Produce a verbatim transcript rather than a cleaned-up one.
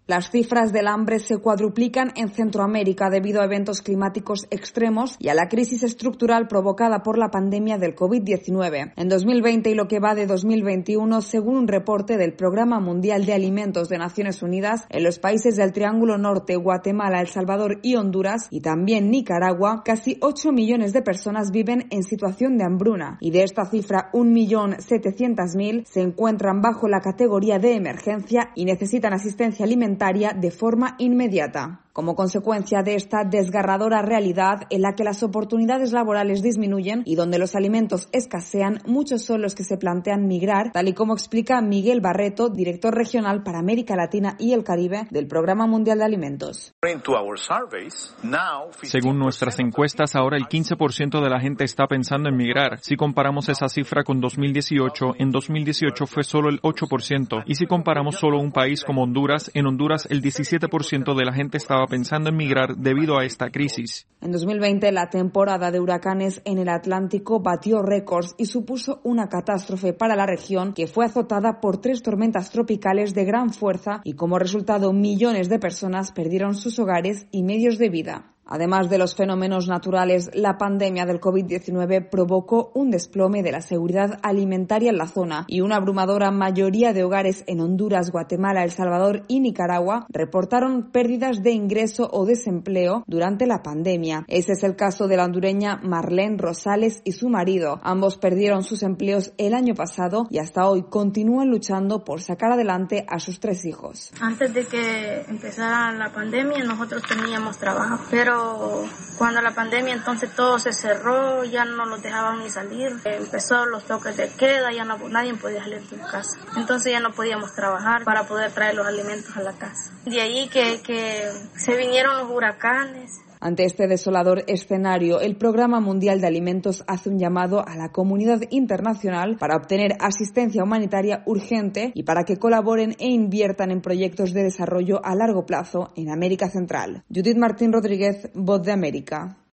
Las cifras del hambre se cuadruplican en Centroamérica debido a eventos climáticos extremos y a la crisis estructural provocada por la pandemia del covid diecinueve. En dos mil veinte y lo que va de dos mil veintiuno, según un reporte del Programa Mundial de Alimentos de Naciones Unidas, en los países del Triángulo Norte, Guatemala, El Salvador y Honduras, y también Nicaragua, casi ocho millones de personas viven en situación de hambruna, y de esta cifra un millón setecientos mil se encuentran bajo la categoría de emergencia y necesitan asistencia alimentaria de forma inmediata. Como consecuencia de esta desgarradora realidad en la que las oportunidades laborales disminuyen y donde los alimentos escasean, muchos son los que se plantean migrar, tal y como explica Miguel Barreto, director regional para América Latina y el Caribe del Programa Mundial de Alimentos. Según nuestras encuestas, ahora el quince por ciento de la gente está pensando en migrar. Si comparamos esa cifra con dos mil dieciocho, en dos mil dieciocho fue solo el ocho por ciento. Y si comparamos solo un país como Honduras, en Honduras el diecisiete por ciento de la gente estaba pensando en migrar debido a esta crisis. En dos mil veinte, la temporada de huracanes en el Atlántico batió récords y supuso una catástrofe para la región que fue azotada por tres tormentas tropicales de gran fuerza y como resultado millones de personas perdieron sus hogares y medios de vida. Además de los fenómenos naturales, la pandemia del covid diecinueve provocó un desplome de la seguridad alimentaria en la zona y una abrumadora mayoría de hogares en Honduras, Guatemala, El Salvador y Nicaragua reportaron pérdidas de ingreso o desempleo durante la pandemia. Ese es el caso de la hondureña Marlene Rosales y su marido. Ambos perdieron sus empleos el año pasado y hasta hoy continúan luchando por sacar adelante a sus tres hijos. Antes de que empezara la pandemia, nosotros teníamos trabajo, pero cuando la pandemia entonces todo se cerró, ya no los dejaban ni salir, empezó los toques de queda, ya no, nadie podía salir de su casa, entonces ya no podíamos trabajar para poder traer los alimentos a la casa. De ahí que, que se vinieron los huracanes. Ante este desolador escenario, el Programa Mundial de Alimentos hace un llamado a la comunidad internacional para obtener asistencia humanitaria urgente y para que colaboren e inviertan en proyectos de desarrollo a largo plazo en América Central. Judith Martín Rodríguez, Voz de América.